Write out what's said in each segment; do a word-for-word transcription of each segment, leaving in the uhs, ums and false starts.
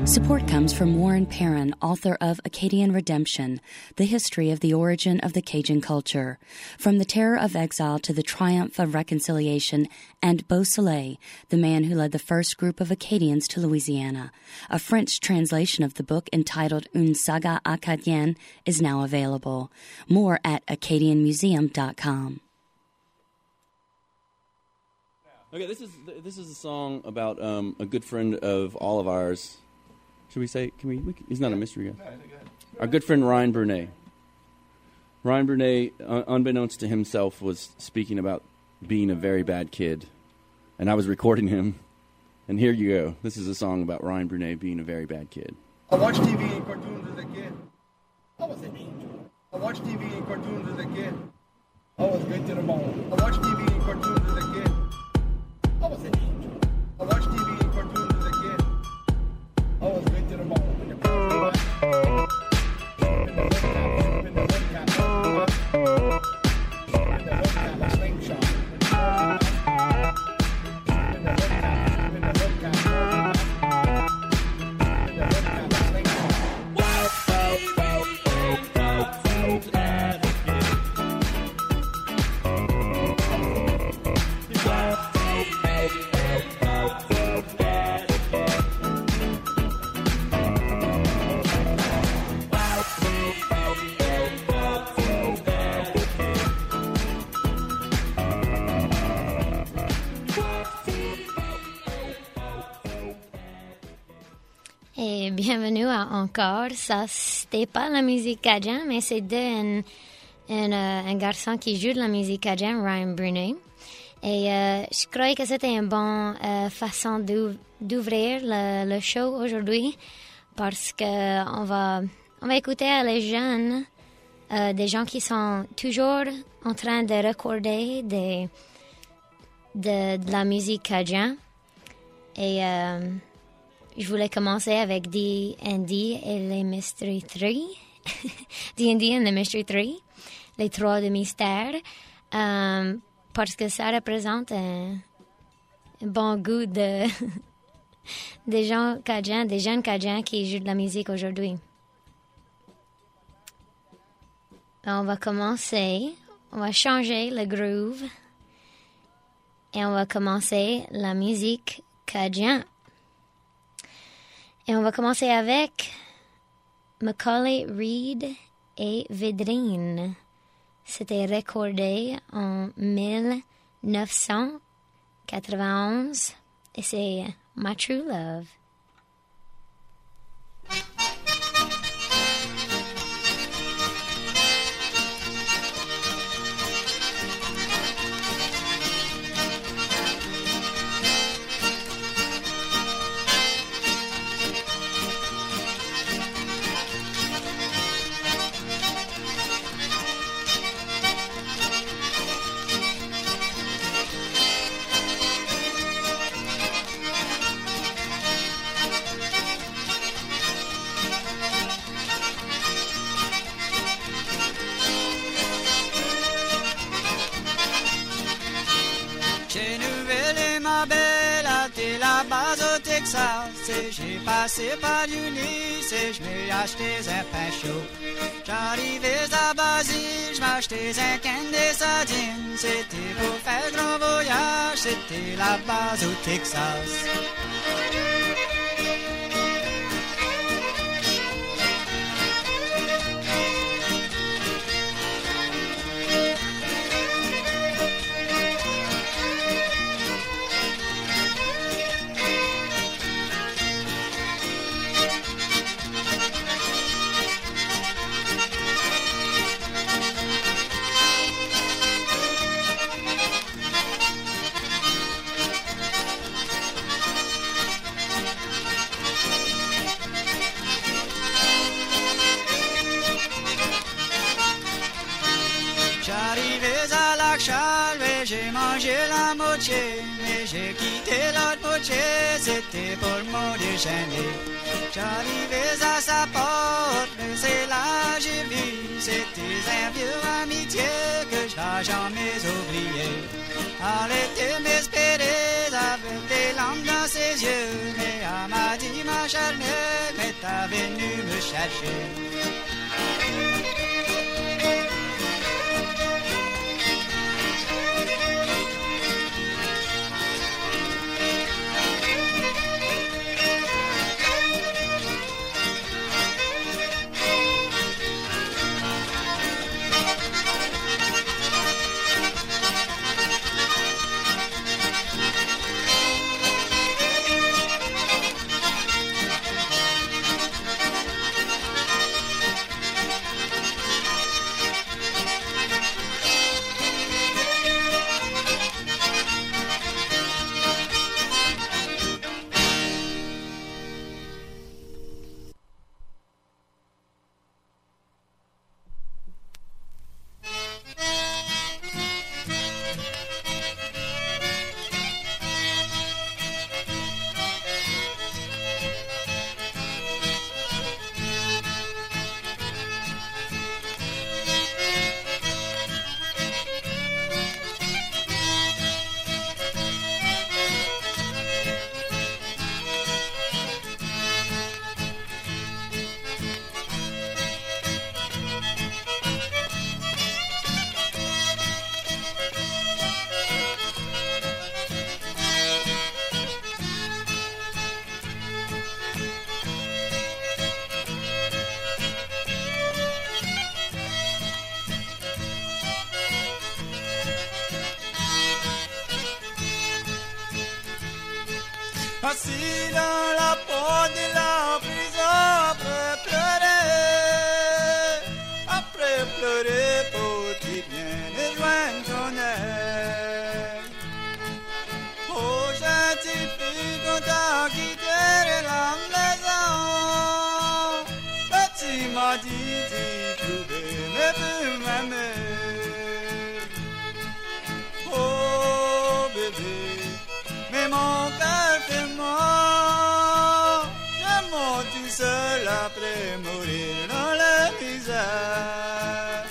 Support comes from Warren Perrin, author of Acadian Redemption, The History of the Origin of the Cajun Culture, From the Terror of Exile to the Triumph of Reconciliation, and Beausoleil, the man who led the first group of Acadians to Louisiana. A French translation of the book entitled Une saga acadienne is now available. More at acadian museum dot com. Okay, this is this is a song about um, a good friend of all of ours. Should we say? Can we? we can, he's not a mystery guy. Our good friend Ryan Brunet. Ryan Brunet, uh, unbeknownst to himself, was speaking about being a very bad kid, and I was recording him. And here you go. This is a song about Ryan Brunet being a very bad kid. I watched T V and cartoons as a kid. I was an angel. I watched T V and cartoons as a kid. I was good to the bone. I watched T V and cartoons as a kid. I was an angel. I watched T V and cartoons as a kid. I was good to the bone. In the back, in the hood cap, in the hood cap, in the hood cap, a slingshot. In the hood cap, in the hood cap, in the hood cap, a slingshot. Et bienvenue à Encore. Ça, c'était pas la musique cajun, mais c'était un, un, euh, un garçon qui joue de la musique cajun, Ryan Brunet. Et euh, je croyais que c'était une bonne euh, façon d'ou- d'ouvrir le, le show aujourd'hui parce que on va, on va écouter les jeunes, euh, des gens qui sont toujours en train de recorder des, de, de la musique cajun. Et euh, je voulais commencer avec D and D et les Mystery Three. D and D and the Mystery Three, les trois de mystère, um, parce que ça représente un, un bon goût de des gens cajuns, des jeunes cajuns qui jouent de la musique aujourd'hui. On va commencer, on va changer le groove et on va commencer la musique cajun. Et on va commencer avec Macaulay Reed et Védrine. C'était recordé en mille neuf cent quatre-vingt-onze et c'est My True Love. Et j'ai passé par Ulysse et je m'ai acheté un pain chaud. J'arrivais à Basile, je m'achetais un can de sardines. C'était pour faire grand voyage, c'était la base au Texas. J'ai mangé la moitié, mais j'ai quitté l'autre moitié, c'était pour mon déjeuner. J'arrivais à sa porte, mais c'est là j'ai vu, c'était un vieux amitié que je n'ai jamais oublié. Elle était m'espérer avec des larmes dans ses yeux, mais elle m'a dit ma charnelle, t'as venu me chercher. Assis dans la porte de la prison, après pleurer, après pleurer pour qu'il vienne et joindre ton aide. Oh, gentil fille, quand t'as quitté la maison, là tu m'as dit d'y trouver mes plus m'aimer. Oh, bébé, mais mon cœur fait mort, je monte tout seul après mourir dans la misère.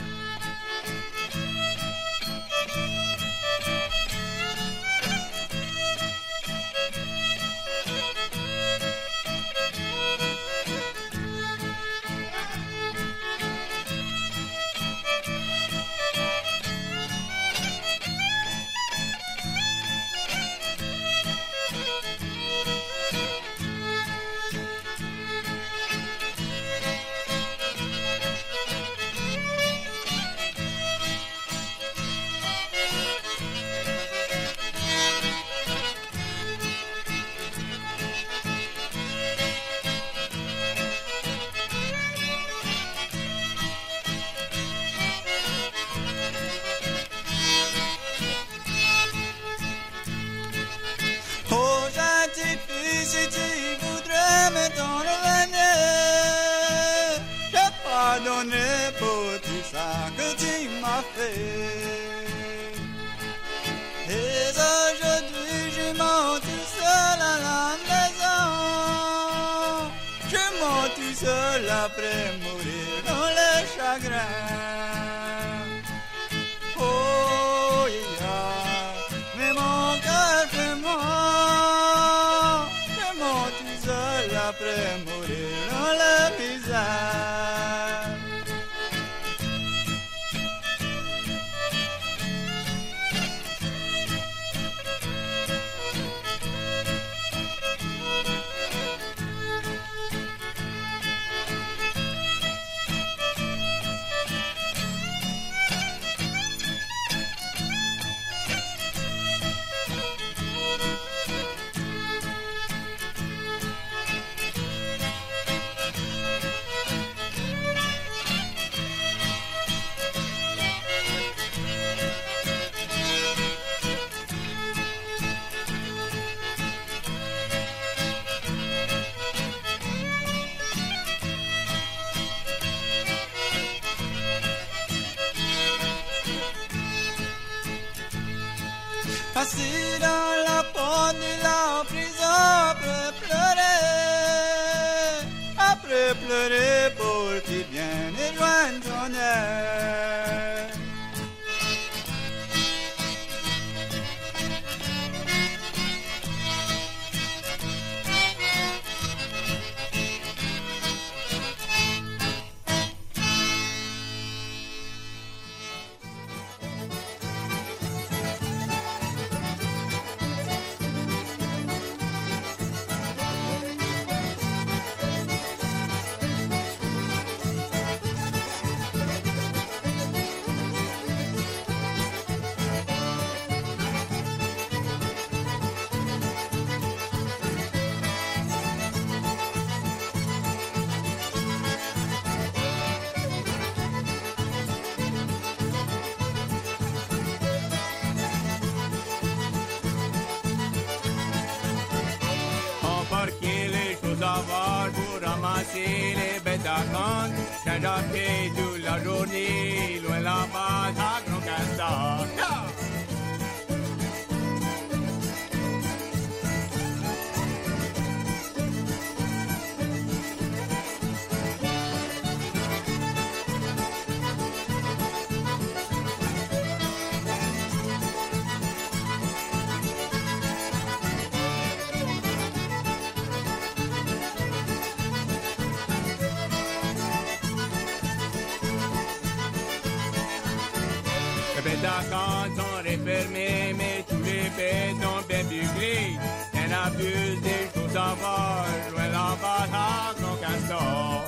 Si tu voudrais me donner, je pardonnerai pour tout ça que tu m'as fait. Et aujourd'hui je monte tout seul à la maison, je monte tout seul après mourir dans le chagrin. Oh yeah, mais mon cœur fait mort, après mourir dans la misère. Assis dans la porte de la prison, après pleurer, après pleurer pour qu'il vienne et joindre ton aide. ramasser les bêtes à prendre. J'ai appris toute la journée, loin là-bas, à Grand Castor. Les bêtes sont refermés, mais tous les bêtes sont bien buglés. Y'en a plus des choses à voir, loin là-bas à Grand Castor.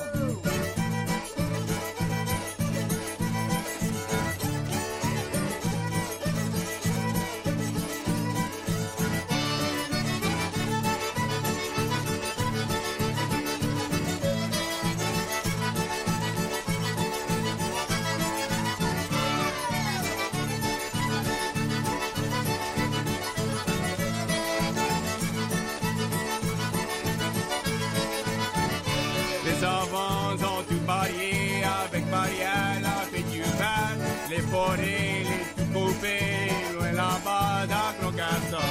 Les enfants sont tout mariés avec Marielle, la fête du bal. Les forêts, les tout coupés, loin là-bas à Grand Castor.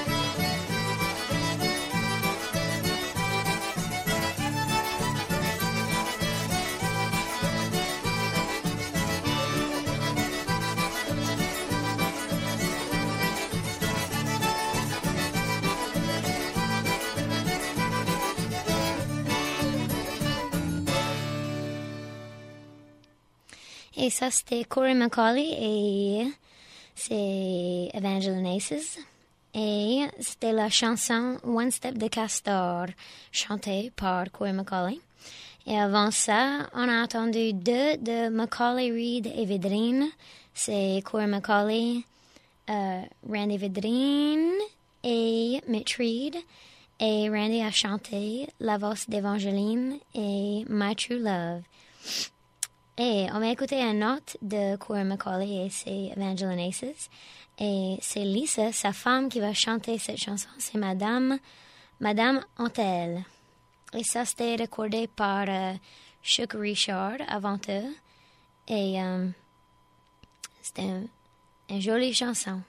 Et ça, c'était Corey McCauley et c'est Evangeline Aces. Et c'était la chanson One Step de Castor, chantée par Corey McCauley. Et avant ça, on a entendu deux de Macaulay Reed et Vidrine. C'est Corey McCauley, euh, Randy Vidrine et Mitch Reed. Et Randy a chanté La Voix d'Evangeline et My True Love. Et on va écouter un autre de Corey McCauley et c'est Evangeline Aces. Et c'est Lisa, sa femme, qui va chanter cette chanson. C'est Madame, Madame Antel. Et ça, c'était recordé par euh, Chuck Richard avant eux. Et euh, c'était un, une jolie chanson.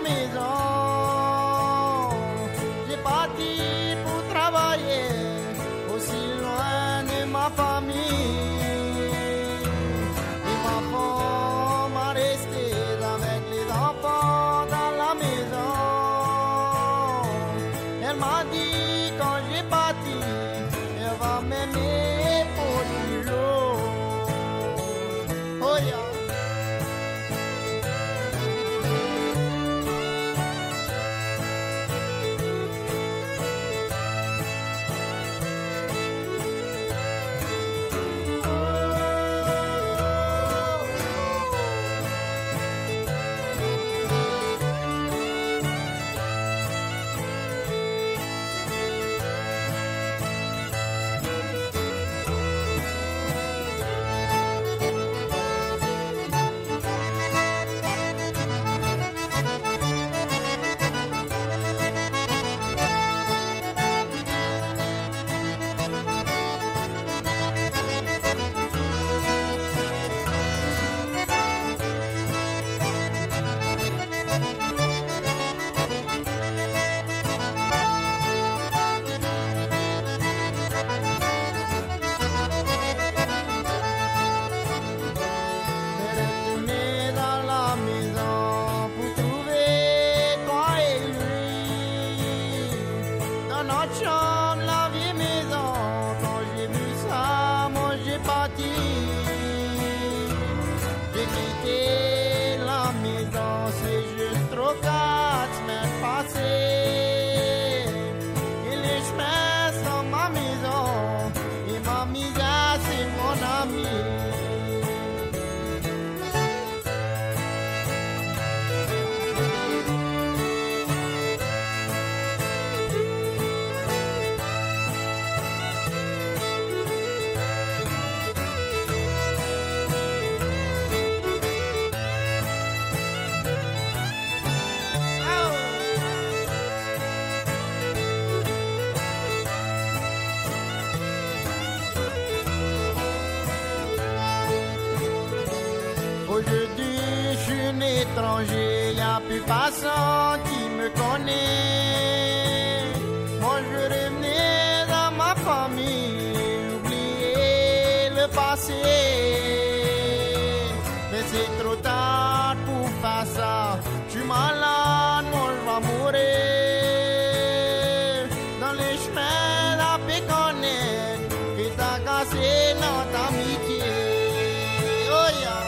maison. J'ai parti pour travailler aussi loin de ma famille. Et ma femme m'a resté avec les enfants dans la maison. Elle m'a dit quand j'ai parti, elle va m'aimer pour toujours. Oh yeah. Il n'y a plus personne qui me connaît. Moi je revenais dans ma famille, oublier le passé. Mais c'est trop tard pour faire ça. Je suis malade, moi je vais mourir. Dans les chemins la péconne qui t'a cassé notre amitié. Oh yeah.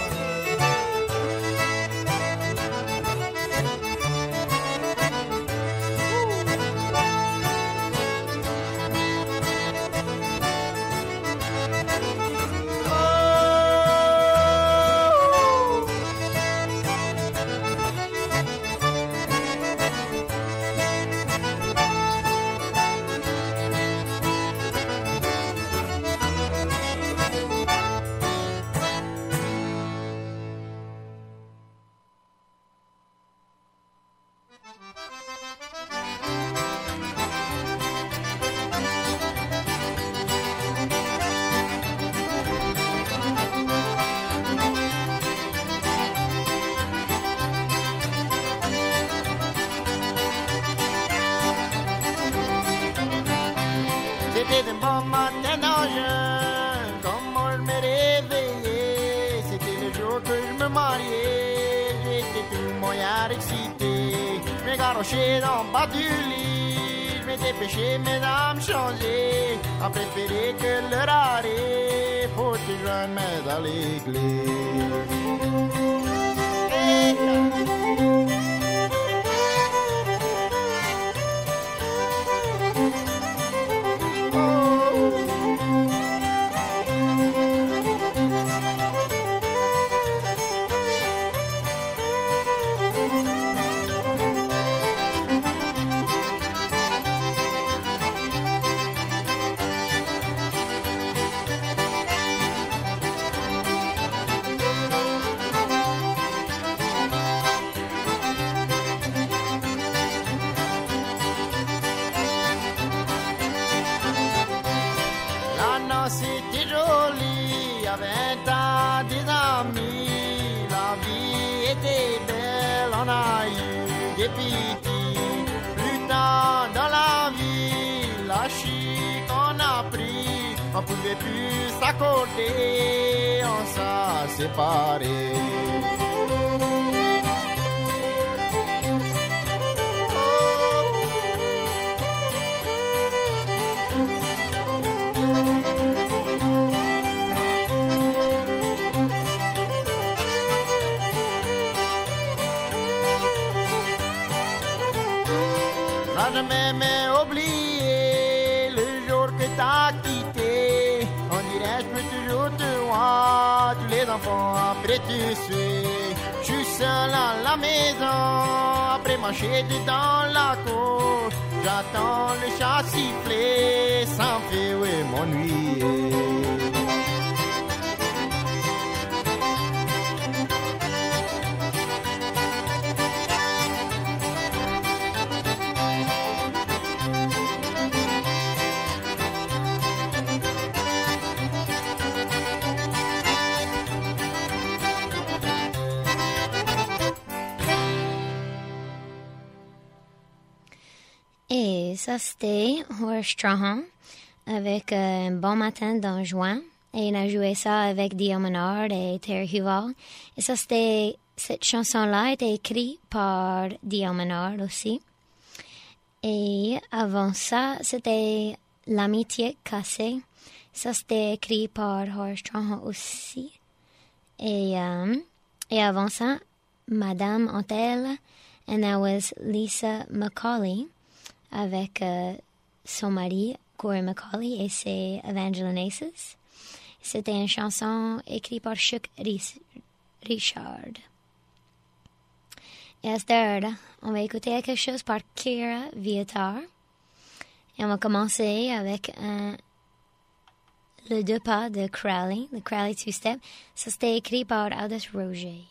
C'était un bon matin d'enjeu, comment je me réveillais. C'était le jour que je me mariais. J'étais tout moyen excité. Je me garochais dans le bas du lit. Je m'étais pêché, mesdames changées. A préféré que le raré pour te joindre dans l'église. Hey, des petits. Plus tard dans la vie, la chic on a pris, on pouvait plus s'accorder, on s'est séparés. Jamais mais oublié le jour que t'as quitté. On dirait je peux toujours te voir, tous les enfants après tu suis. Je suis seul à la maison, après marcher dans la cour. J'attends le chat siffler, sans fait oui m'ennuyer. Et ça, c'était Horace Strahan avec euh, Un bon matin dans juin. Et il a joué ça avec Dio Menard et Terry Huval. Et ça, c'était, cette chanson-là a été écrite par Dio Menard aussi. Et avant ça, c'était L'amitié cassée. Ça, c'était écrit par Horace Strahan aussi. Et, um, et avant ça, Madame Antelle, and that was Lisa Macaulay, avec euh, son mari, Corey Macaulay, et ses Evangeline Aces. C'était une chanson écrite par Chuck Richard. Et à cette heure-là, on va écouter quelque chose par Kira Vietar. Et on va commencer avec un, le deux pas de Crowley, le Crowley Two-Step. Ça, c'était écrit par Aldous Roger.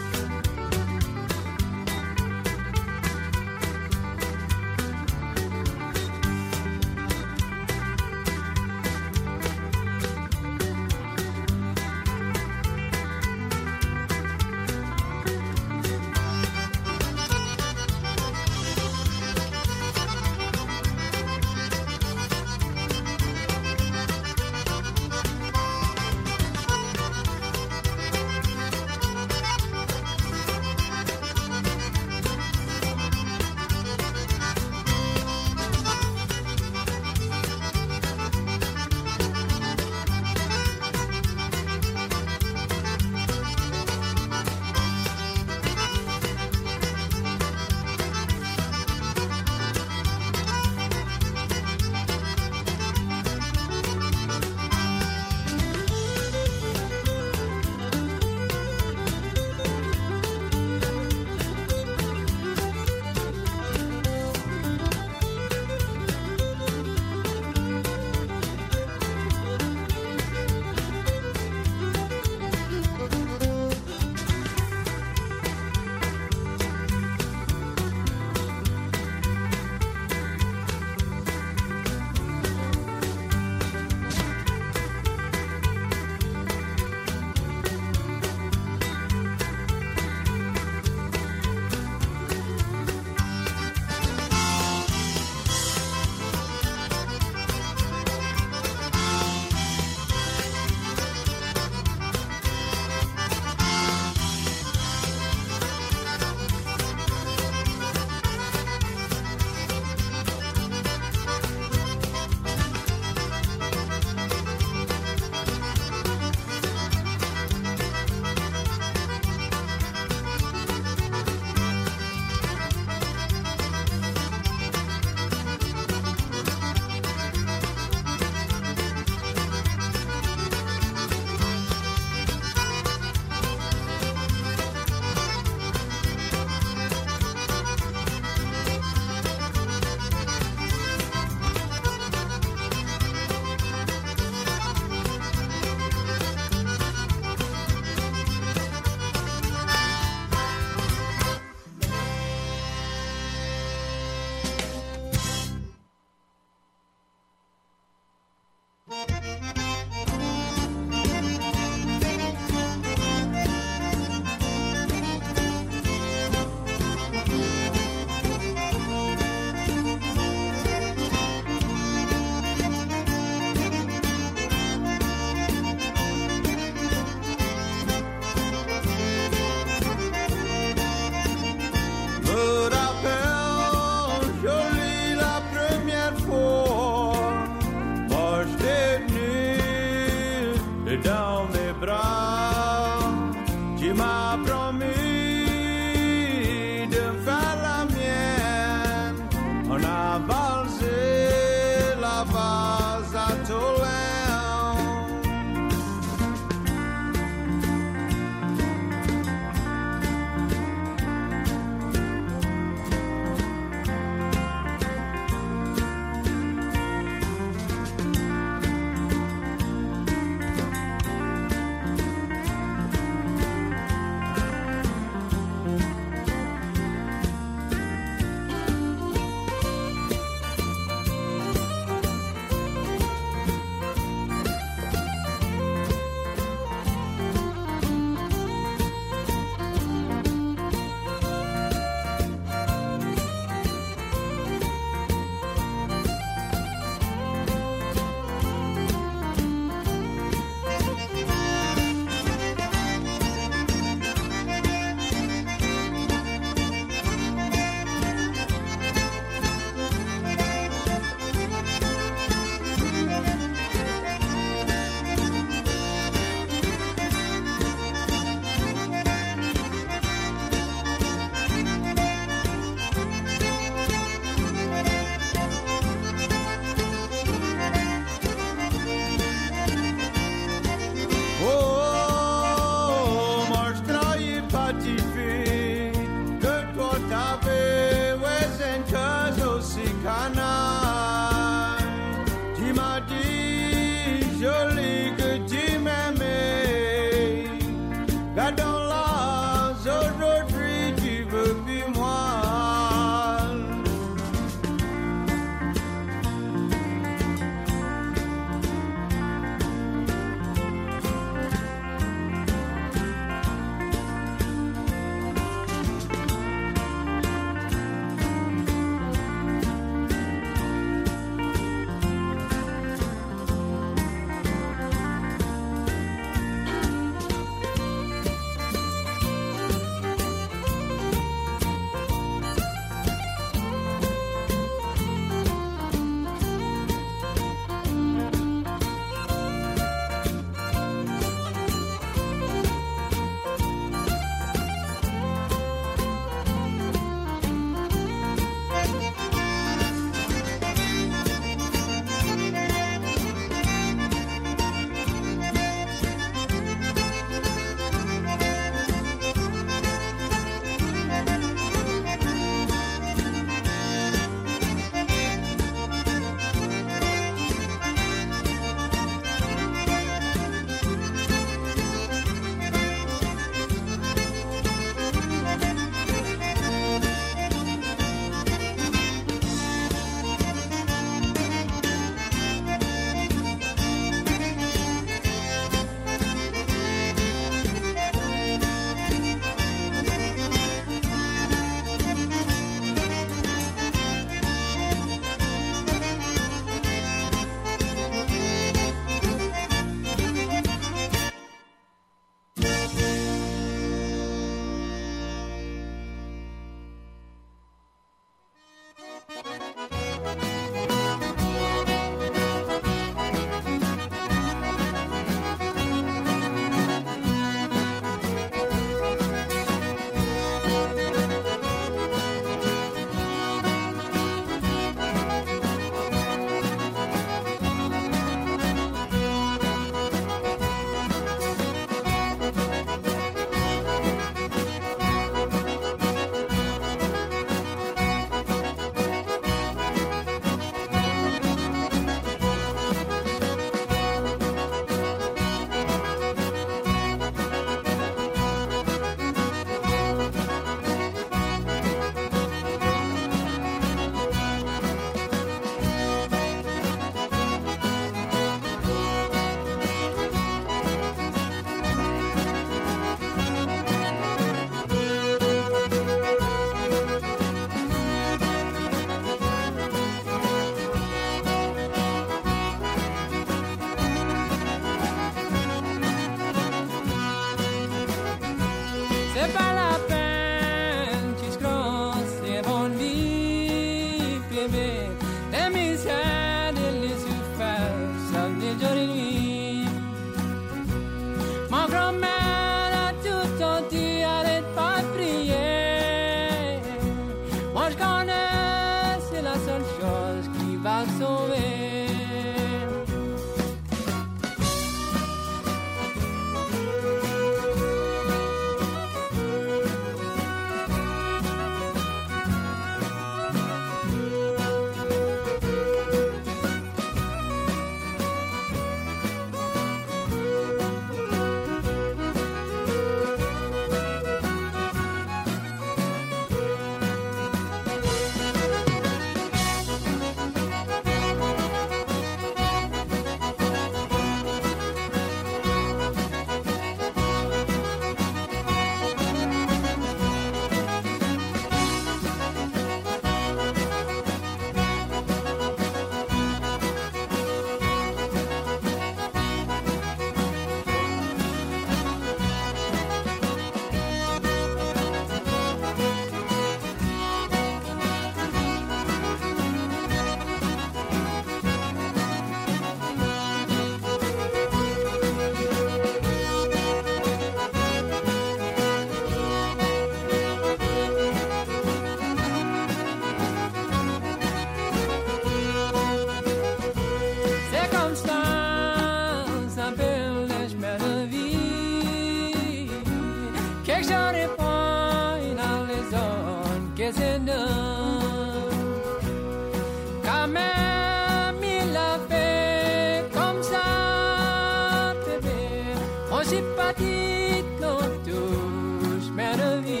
c'est non. Quand même il a fait comme ça, bébé. On s'est pas dit non tous, mais de vie.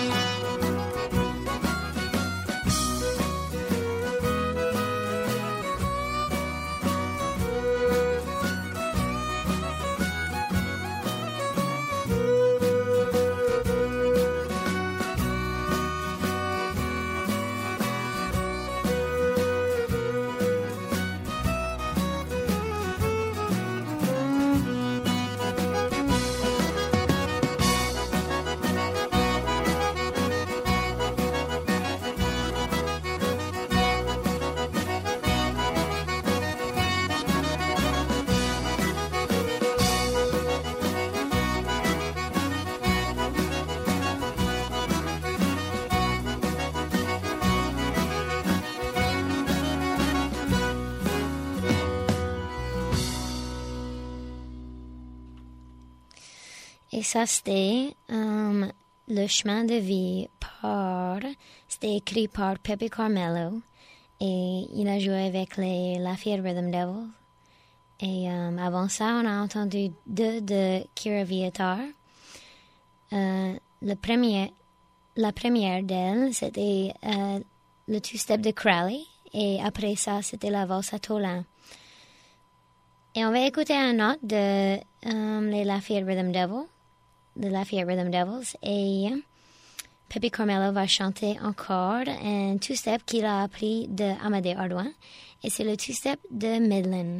Et ça, c'était um, Le chemin de vie par... C'était écrit par Pepe Carmelo. Et il a joué avec les Lafayette Rhythm Devils. Et um, avant ça, on a entendu deux de Kira Vietar. Euh, le premier, la première d'elle, c'était euh, le two-step de Crowley. Et après ça, c'était la valse à Tolan. Et on va écouter un autre de um, les Lafayette Rhythm Devils. The Lafayette Rhythm Devils, et Pepe Carmelo va chanter encore un two-step qu'il a appris de Amadé Ardouin, et c'est le two-step de Midland.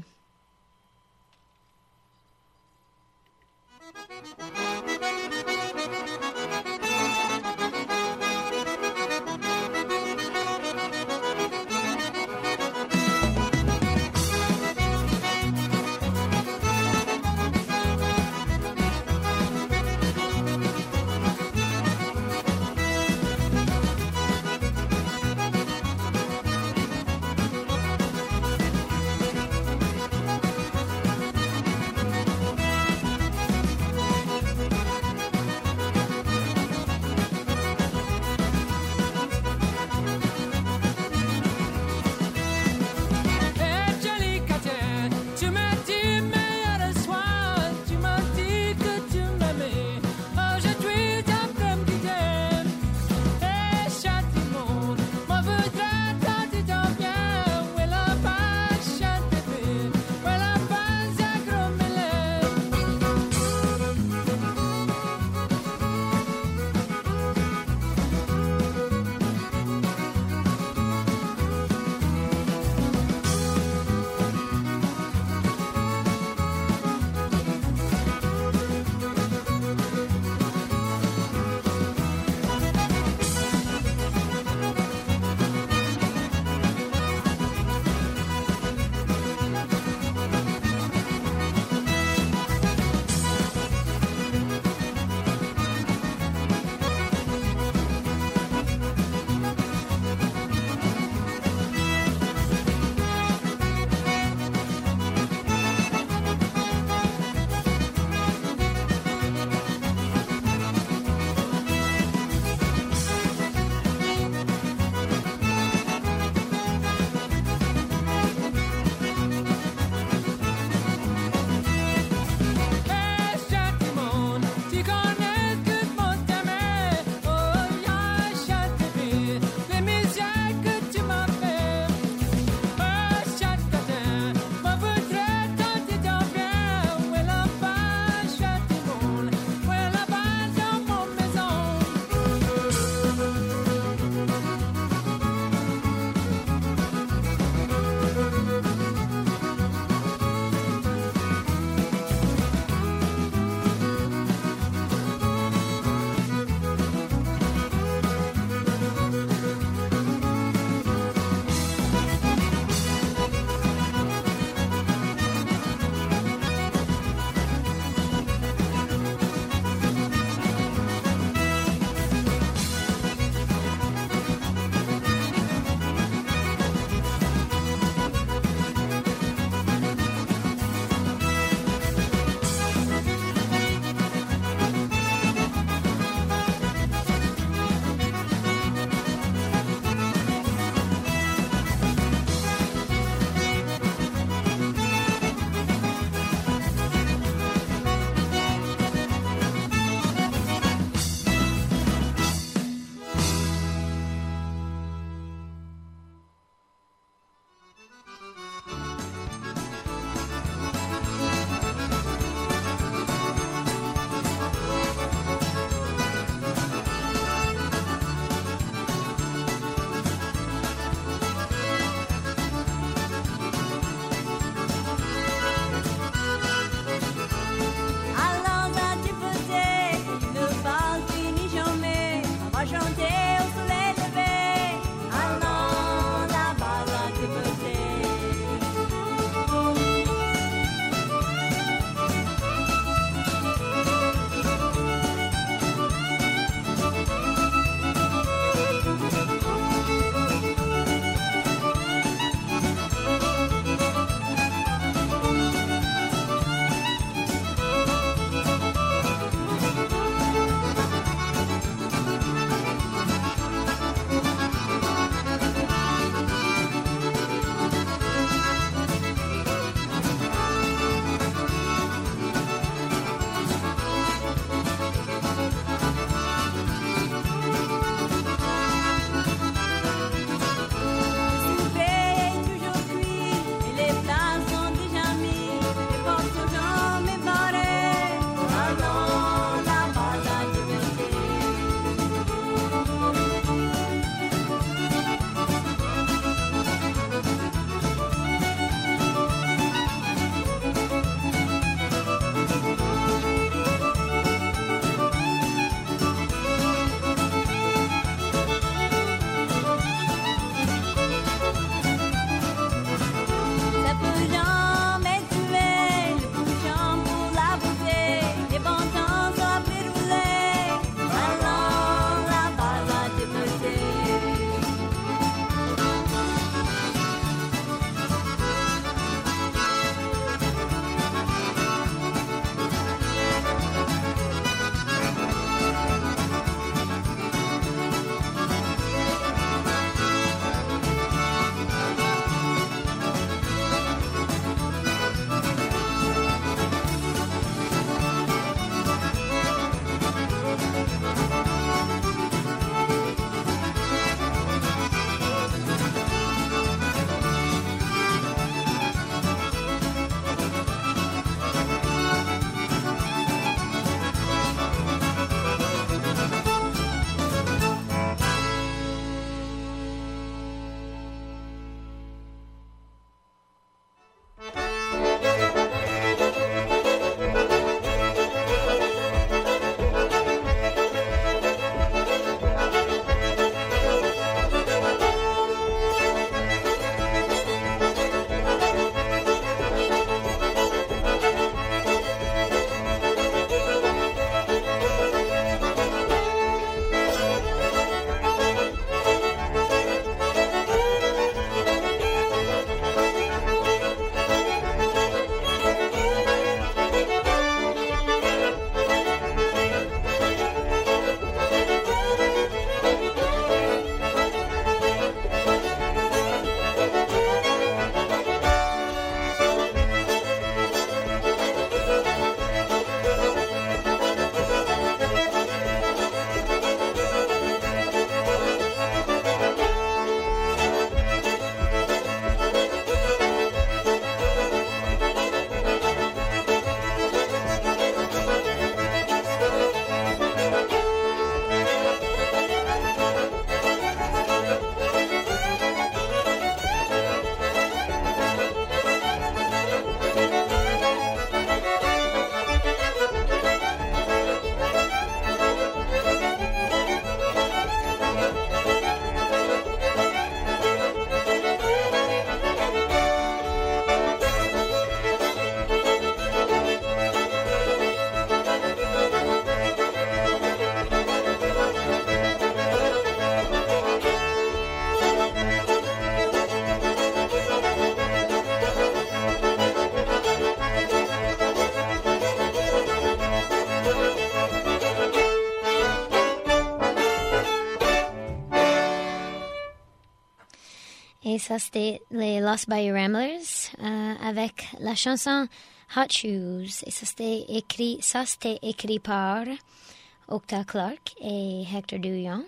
Et ça, c'était les Lost Bayou Ramblers euh, avec la chanson Hot Shoes. Et ça, c'était écrit, ça, c'était écrit par Octa Clark et Hector Douillon.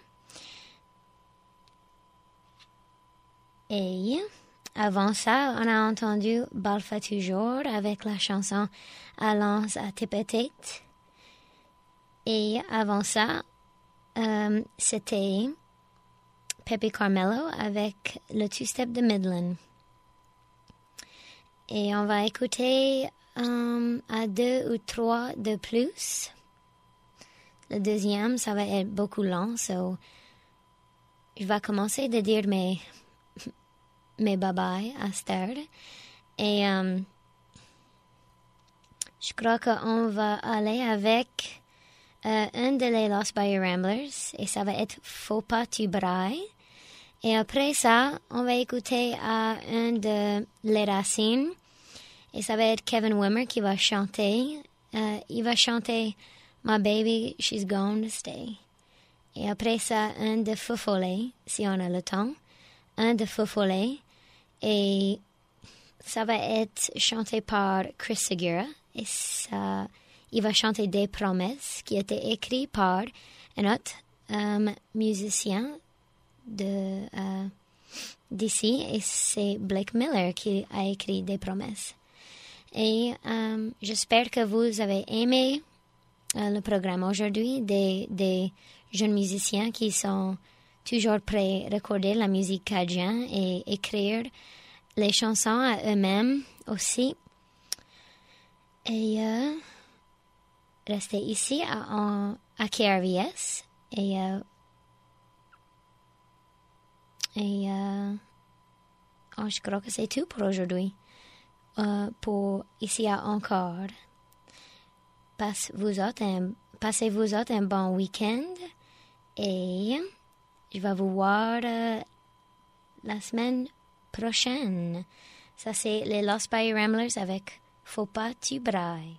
Et avant ça, on a entendu Balfa Toujours avec la chanson Allons à Tippetate. Et avant ça, euh, c'était Pepe Carmelo avec le two-step de Midland. Et on va écouter um, à deux ou trois de plus. Le deuxième, ça va être beaucoup long, so je vais commencer de dire mes, mes bye-bye à Sterd. Et um, je crois qu'on va aller avec euh, un de les Lost Bayou Ramblers, et ça va être Faut pas tu brailles. Et après ça, on va écouter à un de Les Racines. Et ça va être Kevin Wimmer qui va chanter. Euh, il va chanter My Baby, She's Gone to Stay. Et après ça, un de Feu Follet, si on a le temps. Un de Feu Follet. Et ça va être chanté par Chris Segura. Et ça, il va chanter Des Promesses, qui était écrit par un autre um, musicien de euh, d'ici, et c'est Blake Miller qui a écrit Des Promesses. Et euh, j'espère que vous avez aimé euh, le programme aujourd'hui, des, des jeunes musiciens qui sont toujours prêts à recorder la musique cajun et écrire les chansons à eux-mêmes aussi. Et euh, restez ici à, à K R V S et euh, Et euh, oh, je crois que c'est tout pour aujourd'hui. Euh, pour ici à Encore. Passe-vous autres un, passez-vous autres un bon week-end. Et je vais vous voir euh, la semaine prochaine. Ça, c'est les Lost Bayou Ramblers avec Faut pas tu brailles.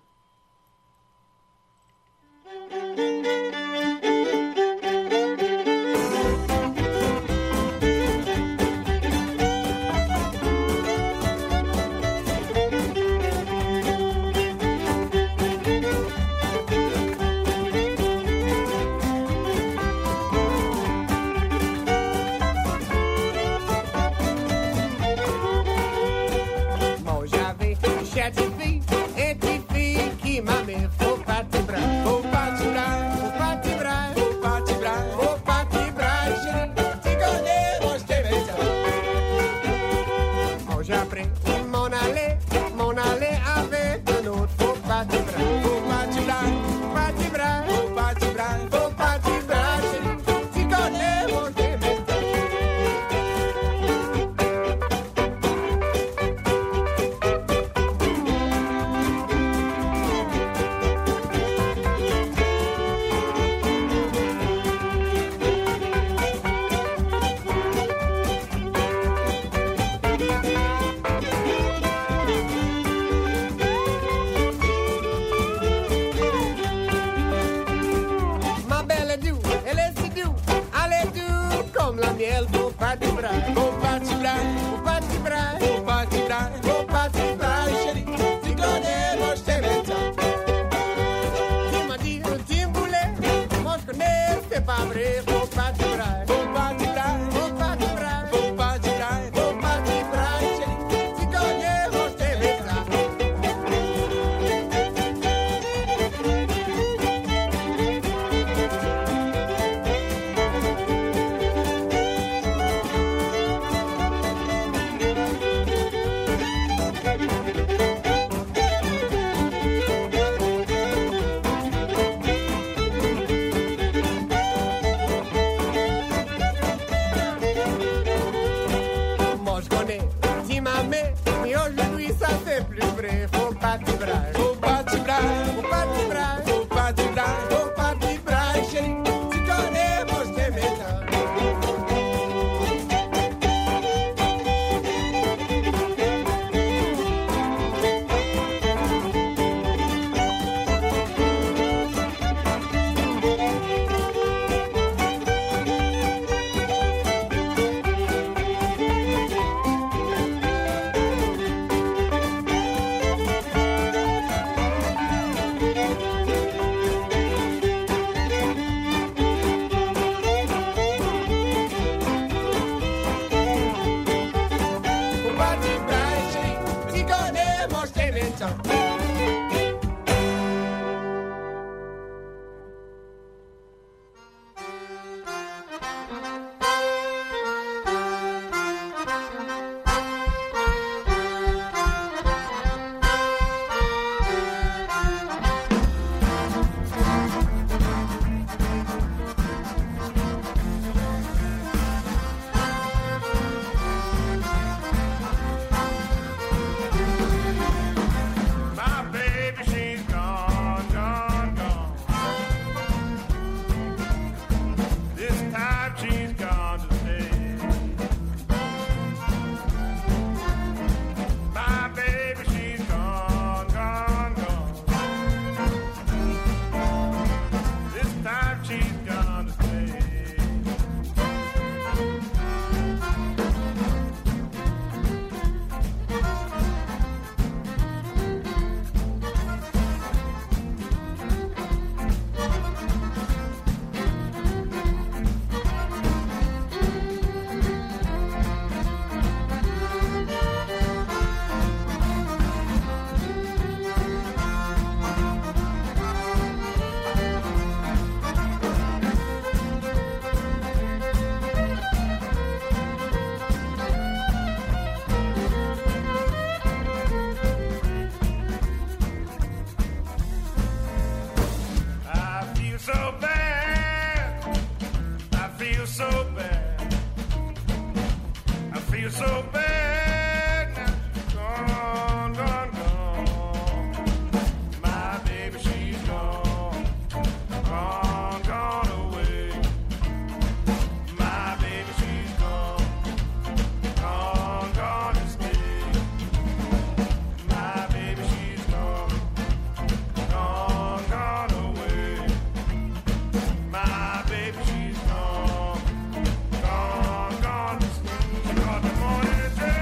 so bad. I feel so bad now. She's gone, gone, gone. My baby, she's gone, gone, gone away. My baby, she's gone, gone, gone to stay. My baby, she's gone, gone, gone away. My baby, she's gone, gone, gone to stay. She got the morning to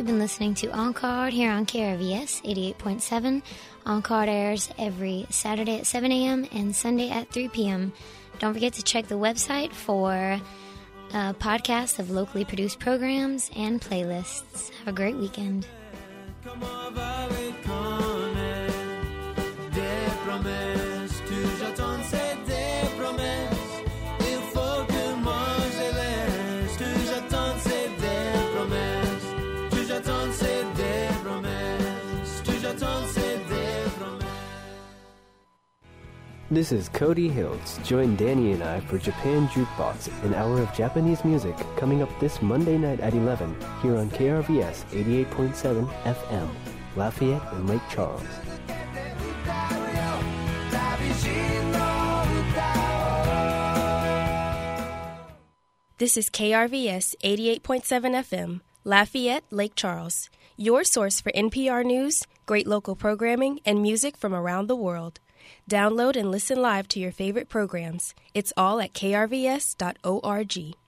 You've been listening to Encore here on K R V S eighty-eight point seven. Encore airs every Saturday at seven a.m. and Sunday at three p.m. Don't forget to check the website for uh, podcasts of locally produced programs and playlists. Have a great weekend. This is Cody Hiltz. Join Danny and I for Japan Jukebox, an hour of Japanese music coming up this Monday night at eleven here on K R V S eighty-eight point seven F M, Lafayette and Lake Charles. This is K R V S eighty-eight point seven F M, Lafayette, Lake Charles, your source for N P R News, great local programming, and music from around the world. Download and listen live to your favorite programs. It's all at K R V S dot org.